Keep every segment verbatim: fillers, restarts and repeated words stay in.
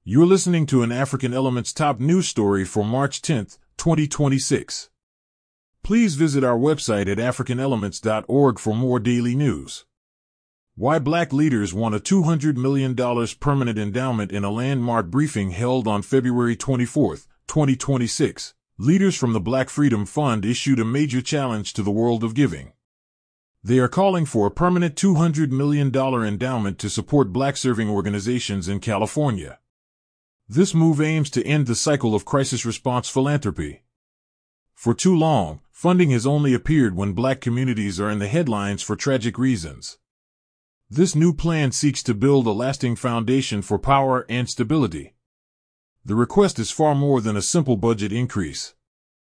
You're listening to an African Elements top news story for March tenth, twenty twenty-six. Please visit our website at african elements dot org for more daily news. Why Black leaders want a two hundred million dollars permanent endowment in a landmark briefing held on February twenty-fourth, twenty twenty-six. Leaders from the Black Freedom Fund issued a major challenge to the world of giving. They are calling for a permanent two hundred million dollars endowment to support Black-serving organizations in California. This move aims to end the cycle of crisis response philanthropy. For too long, funding has only appeared when Black communities are in the headlines for tragic reasons. This new plan seeks to build a lasting foundation for power and stability. The request is far more than a simple budget increase.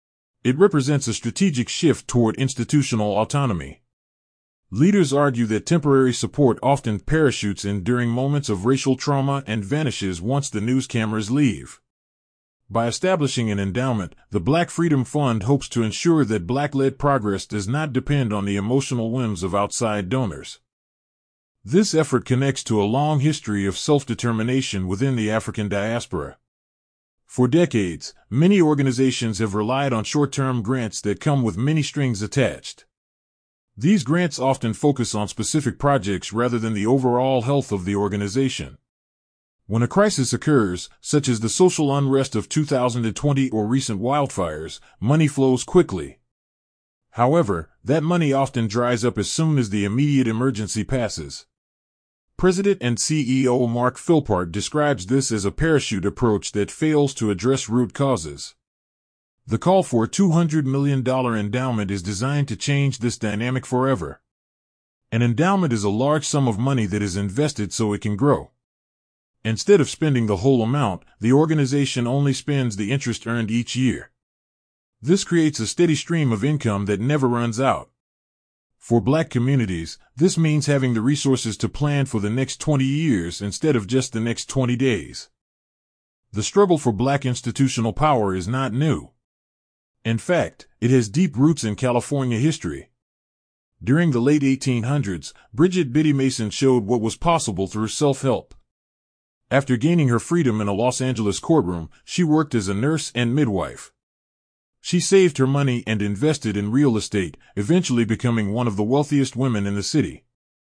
It represents a strategic shift toward institutional autonomy. Leaders argue that temporary support often parachutes in during moments of racial trauma and vanishes once the news cameras leave. By establishing an endowment, the Black Freedom Fund hopes to ensure that Black-led progress does not depend on the emotional whims of outside donors. This effort connects to a long history of self-determination within the African diaspora. For decades, many organizations have relied on short-term grants that come with many strings attached. These grants often focus on specific projects rather than the overall health of the organization. When a crisis occurs, such as the social unrest of two thousand twenty or recent wildfires, money flows quickly. However, that money often dries up as soon as the immediate emergency passes. President and C E O Mark Philpott describes this as a parachute approach that fails to address root causes. The call for a two hundred million dollars endowment is designed to change this dynamic forever. An endowment is a large sum of money that is invested so it can grow. Instead of spending the whole amount, the organization only spends the interest earned each year. This creates a steady stream of income that never runs out. For Black communities, this means having the resources to plan for the next twenty years instead of just the next twenty days. The struggle for Black institutional power is not new. In fact, it has deep roots in California history. During the late eighteen hundreds, Bridget Biddy Mason showed what was possible through self-help. After gaining her freedom in a Los Angeles courtroom, she worked as a nurse and midwife. She saved her money and invested in real estate, eventually becoming one of the wealthiest women in the city.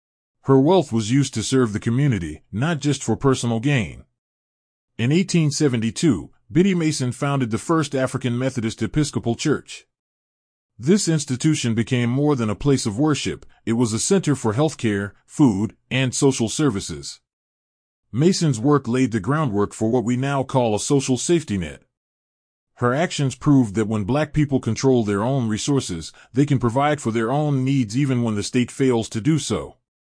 Her wealth was used to serve the community, not just for personal gain. In eighteen seventy-two, Biddy Mason founded the first African Methodist Episcopal Church. This institution became more than a place of worship, it was a center for healthcare, food, and social services. Mason's work laid the groundwork for what we now call a social safety net. Her actions proved that when Black people control their own resources, they can provide for their own needs even when the state fails to do so.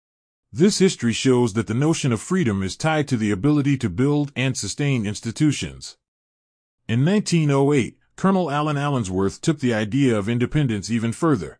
This history shows that the notion of freedom is tied to the ability to build and sustain institutions. In nineteen oh eight, Colonel Allen Allensworth took the idea of independence even further.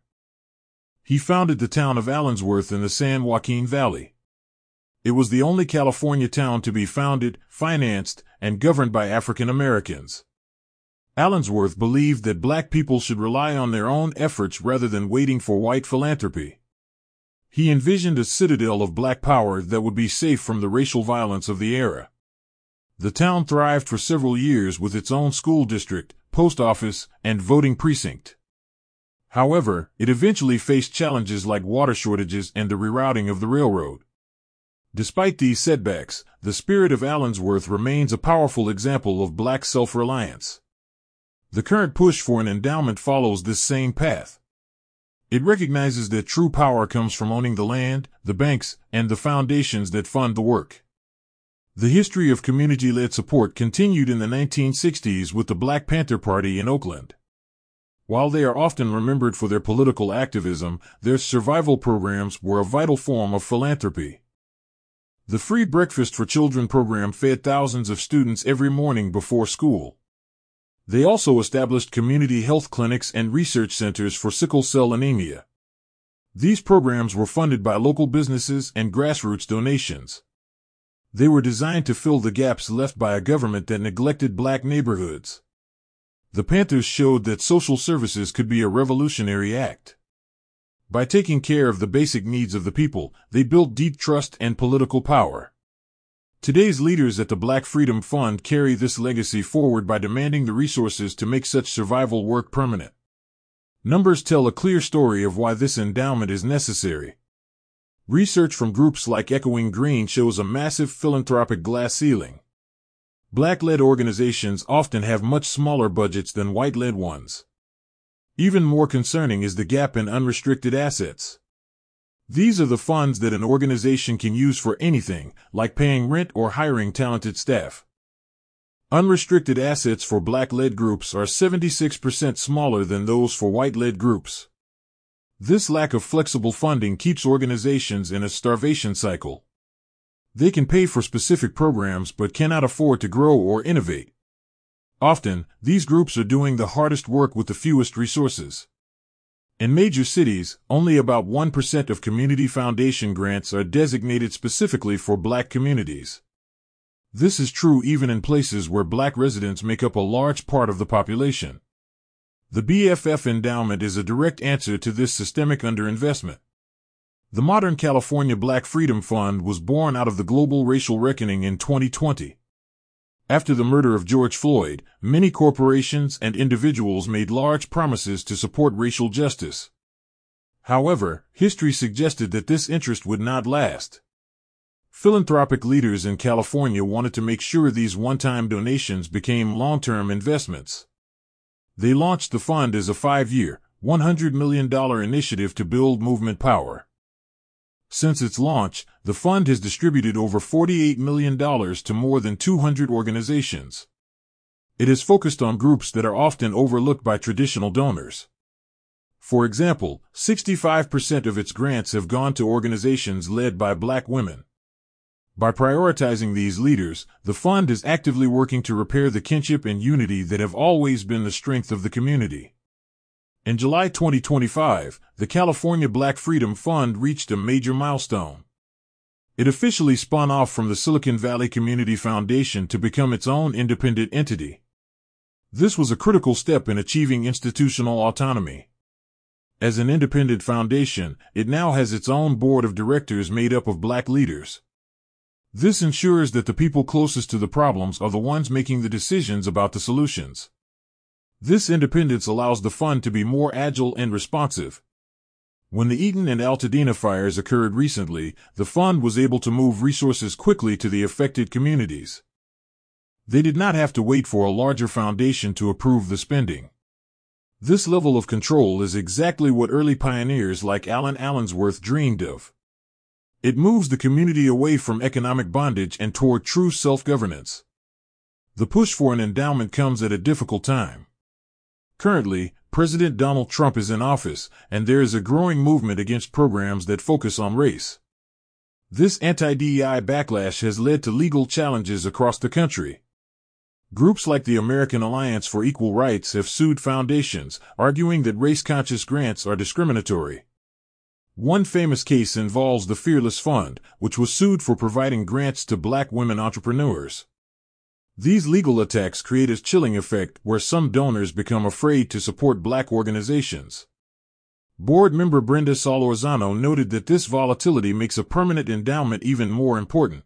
He founded the town of Allensworth in the San Joaquin Valley. It was the only California town to be founded, financed, and governed by African Americans. Allensworth believed that Black people should rely on their own efforts rather than waiting for white philanthropy. He envisioned a citadel of Black power that would be safe from the racial violence of the era. The town thrived for several years with its own school district, post office, and voting precinct. However, it eventually faced challenges like water shortages and the rerouting of the railroad. Despite these setbacks, the spirit of Allensworth remains a powerful example of Black self-reliance. The current push for an endowment follows this same path. It recognizes that true power comes from owning the land, the banks, and the foundations that fund the work. The history of community-led support continued in the nineteen sixties with the Black Panther Party in Oakland. While they are often remembered for their political activism, their survival programs were a vital form of philanthropy. The Free Breakfast for Children program fed thousands of students every morning before school. They also established community health clinics and research centers for sickle cell anemia. These programs were funded by local businesses and grassroots donations. They were designed to fill the gaps left by a government that neglected Black neighborhoods. The Panthers showed that social services could be a revolutionary act. By taking care of the basic needs of the people, they built deep trust and political power. Today's leaders at the Black Freedom Fund carry this legacy forward by demanding the resources to make such survival work permanent. Numbers tell a clear story of why this endowment is necessary. Research from groups like Echoing Green shows a massive philanthropic glass ceiling. Black-led organizations often have much smaller budgets than white-led ones. Even more concerning is the gap in unrestricted assets. These are the funds that an organization can use for anything, like paying rent or hiring talented staff. Unrestricted assets for black-led groups are seventy-six percent smaller than those for white-led groups. This lack of flexible funding keeps organizations in a starvation cycle. They can pay for specific programs but cannot afford to grow or innovate. Often, these groups are doing the hardest work with the fewest resources. In major cities, only about one percent of community foundation grants are designated specifically for black communities. This is true even in places where black residents make up a large part of the population. The B F F endowment is a direct answer to this systemic underinvestment. The modern California Black Freedom Fund was born out of the global racial reckoning in twenty twenty. After the murder of George Floyd, many corporations and individuals made large promises to support racial justice. However, history suggested that this interest would not last. Philanthropic leaders in California wanted to make sure these one-time donations became long-term investments. They launched the fund as a five-year, one hundred million dollars initiative to build movement power. Since its launch, the fund has distributed over forty-eight million dollars to more than two hundred organizations. It is focused on groups that are often overlooked by traditional donors. For example, sixty-five percent of its grants have gone to organizations led by black women. By prioritizing these leaders, the fund is actively working to repair the kinship and unity that have always been the strength of the community. In July twenty twenty-five, the California Black Freedom Fund reached a major milestone. It officially spun off from the Silicon Valley Community Foundation to become its own independent entity. This was a critical step in achieving institutional autonomy. As an independent foundation, it now has its own board of directors made up of black leaders. This ensures that the people closest to the problems are the ones making the decisions about the solutions. This independence allows the fund to be more agile and responsive. When the Eaton and Altadena fires occurred recently, the fund was able to move resources quickly to the affected communities. They did not have to wait for a larger foundation to approve the spending. This level of control is exactly what early pioneers like Alan Allensworth dreamed of. It moves the community away from economic bondage and toward true self-governance. The push for an endowment comes at a difficult time. Currently, President Donald Trump is in office, and there is a growing movement against programs that focus on race. This anti-D E I backlash has led to legal challenges across the country. Groups like the American Alliance for Equal Rights have sued foundations, arguing that race-conscious grants are discriminatory. One famous case involves the Fearless Fund, which was sued for providing grants to black women entrepreneurs. These legal attacks create a chilling effect where some donors become afraid to support black organizations. Board member Brenda Solorzano noted that this volatility makes a permanent endowment even more important.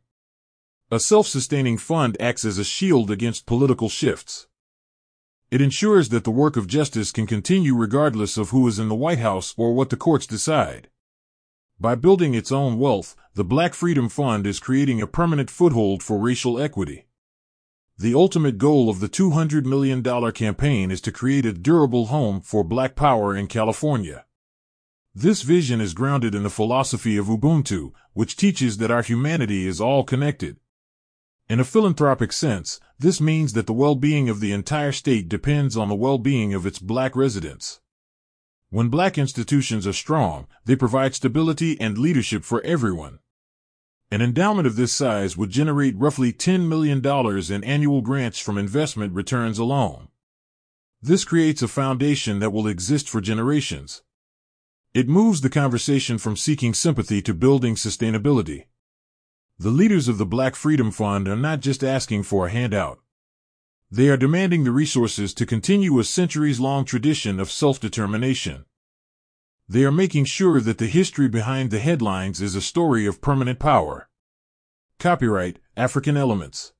A self-sustaining fund acts as a shield against political shifts. It ensures that the work of justice can continue regardless of who is in the White House or what the courts decide. By building its own wealth, the Black Freedom Fund is creating a permanent foothold for racial equity. The ultimate goal of the two hundred million dollars campaign is to create a durable home for black power in California. This vision is grounded in the philosophy of Ubuntu, which teaches that our humanity is all connected. In a philanthropic sense, this means that the well-being of the entire state depends on the well-being of its black residents. When black institutions are strong, they provide stability and leadership for everyone. An endowment of this size would generate roughly ten million dollars in annual grants from investment returns alone. This creates a foundation that will exist for generations. It moves the conversation from seeking sympathy to building sustainability. The leaders of the Black Freedom Fund are not just asking for a handout. They are demanding the resources to continue a centuries-long tradition of self-determination. They are making sure that the history behind the headlines is a story of permanent power. Copyright African Elements.